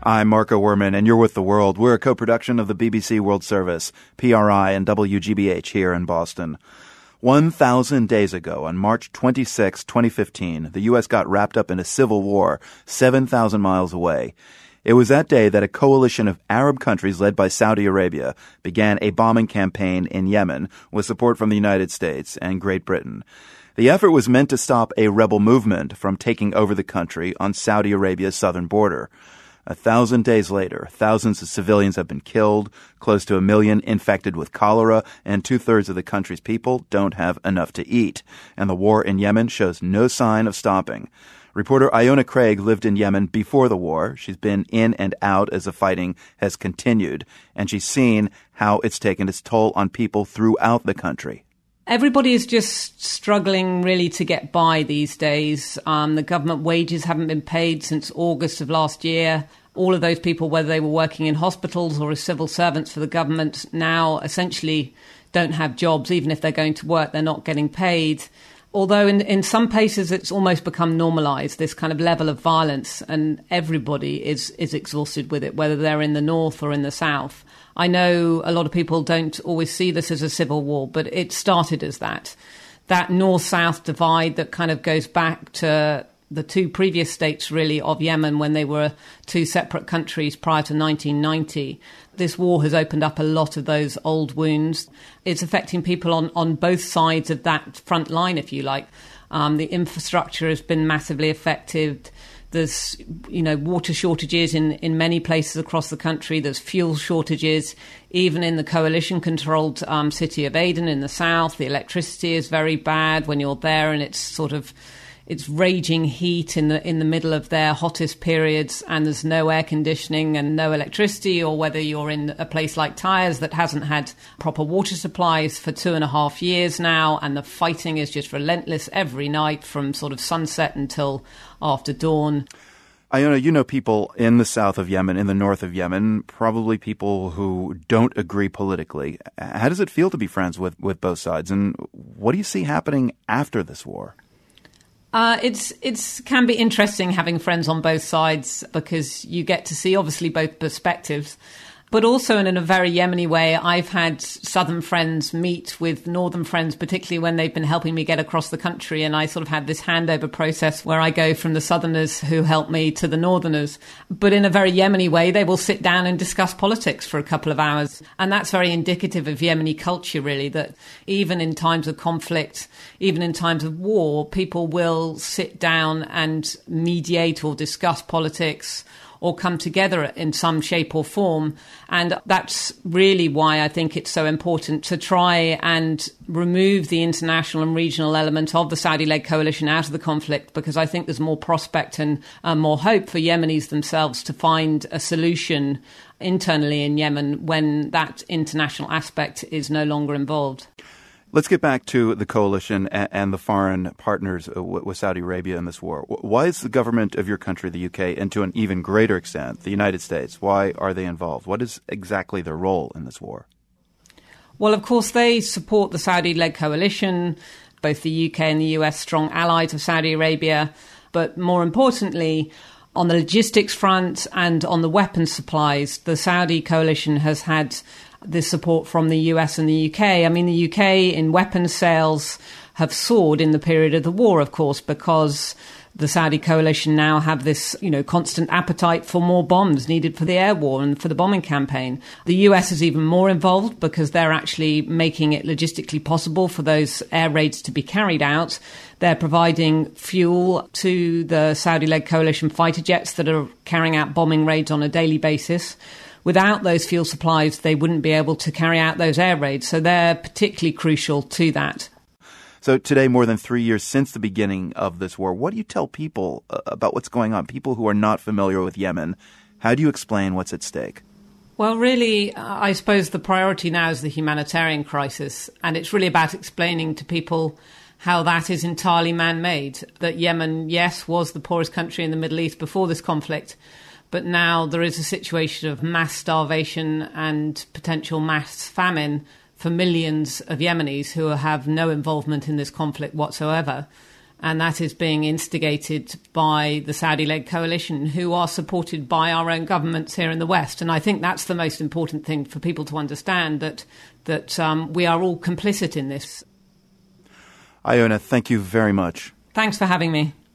I'm Marco Werman, and you're with The World. We're a co-production of the BBC World Service, PRI, and WGBH here in Boston. 1,000 days ago, on March 26, 2015, the U.S. got wrapped up in a civil war 7,000 miles away. It was that day that a coalition of Arab countries led by Saudi Arabia began a bombing campaign in Yemen with support from the United States and Great Britain. The effort was meant to stop a rebel movement from taking over the country on Saudi Arabia's southern border. 1,000 days later, thousands of civilians have been killed, close to 1 million infected with cholera, and 2/3 of the country's people don't have enough to eat. And the war in Yemen shows no sign of stopping. Reporter Iona Craig lived in Yemen before the war. She's been in and out as the fighting has continued, and she's seen how it's taken its toll on people throughout the country. Everybody is just struggling really to get by these days. The government wages haven't been paid since August of last year. All of those people, whether they were working in hospitals or as civil servants for the government, now essentially don't have jobs. Even if they're going to work, they're not getting paid. Although in some places it's almost become normalised, this kind of level of violence, and everybody is exhausted with it, whether they're in the north or in the south. I know a lot of people don't always see this as a civil war, but it started as that north-south divide that kind of goes back to the two previous states, really, of Yemen when they were two separate countries prior to 1990. This war has opened up a lot of those old wounds. It's affecting people on both sides of that front line, if you like. The infrastructure has been massively affected. There's, water shortages in many places across the country. There's fuel shortages. Even in the coalition-controlled city of Aden in the south, the electricity is very bad when you're there, and it's raging heat in the middle of their hottest periods, and there's no air conditioning and no electricity. Or whether you're in a place like Tyre that hasn't had proper water supplies for 2.5 years now, and the fighting is just relentless every night from sort of sunset until after dawn. Iona, you know people in the south of Yemen, in the north of Yemen, probably people who don't agree politically. How does it feel to be friends with both sides? And what do you see happening after this war? It's can be interesting having friends on both sides because you get to see obviously both perspectives. But also in a very Yemeni way, I've had southern friends meet with northern friends, particularly when they've been helping me get across the country. And I sort of had this handover process where I go from the southerners who help me to the northerners. But in a very Yemeni way, they will sit down and discuss politics for a couple of hours. And that's very indicative of Yemeni culture, really, that even in times of conflict, even in times of war, people will sit down and mediate or discuss politics or come together in some shape or form. And that's really why I think it's so important to try and remove the international and regional element of the Saudi-led coalition out of the conflict, because I think there's more prospect and more hope for Yemenis themselves to find a solution internally in Yemen when that international aspect is no longer involved. Let's get back to the coalition and the foreign partners with Saudi Arabia in this war. Why is the government of your country, the UK, and to an even greater extent, the United States, why are they involved? What is exactly their role in this war? Well, of course, they support the Saudi-led coalition, both the UK and the US, strong allies of Saudi Arabia. But more importantly, on the logistics front and on the weapons supplies, the Saudi coalition has had this support from the US and the UK. I mean, the UK in weapons sales have soared in the period of the war, of course, because the Saudi coalition now have this, constant appetite for more bombs needed for the air war and for the bombing campaign. The US is even more involved because they're actually making it logistically possible for those air raids to be carried out. They're providing fuel to the Saudi-led coalition fighter jets that are carrying out bombing raids on a daily basis. Without those fuel supplies, they wouldn't be able to carry out those air raids. So they're particularly crucial to that. So today, more than 3 years since the beginning of this war, what do you tell people about what's going on? People who are not familiar with Yemen, how do you explain what's at stake? Well, really, I suppose the priority now is the humanitarian crisis. And it's really about explaining to people how that is entirely man-made. That Yemen, yes, was the poorest country in the Middle East before this conflict. But now there is a situation of mass starvation and potential mass famine for millions of Yemenis who have no involvement in this conflict whatsoever. And that is being instigated by the Saudi-led coalition, who are supported by our own governments here in the West. And I think that's the most important thing for people to understand, that we are all complicit in this. Iona, thank you very much. Thanks for having me.